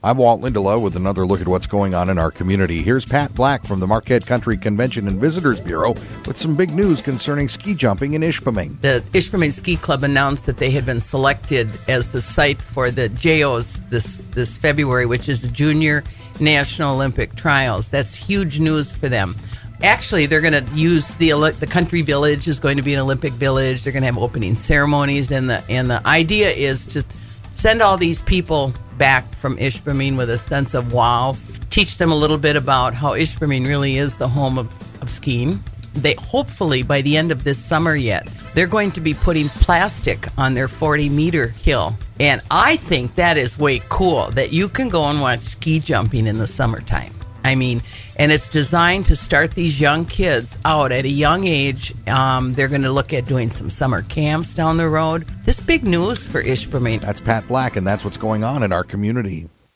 I'm Walt Lindelow with another look at what's going on in our community. Here's Pat Black from the Marquette Country Convention and Visitors Bureau with some big news concerning ski jumping in Ishpeming. The Ishpeming Ski Club announced that they had been selected as the site for the JOs this February, which is the Junior National Olympic Trials. That's huge news for them. Actually, they're going to use the country village is going to be an Olympic village. They're going to have opening ceremonies, and the idea is to send all these people back from Ishpeming with a sense of wow. Teach them a little bit about how Ishpeming really is the home of skiing. They hopefully by the end of this summer they're going to be putting plastic on their 40-meter hill. And I think that is way cool that you can go and watch ski jumping in the summertime. I mean, and it's designed to start these young kids out at a young age. They're going to look at doing some summer camps down the road. This big news for Ishpeming. That's Pat Black, and that's what's going on in our community.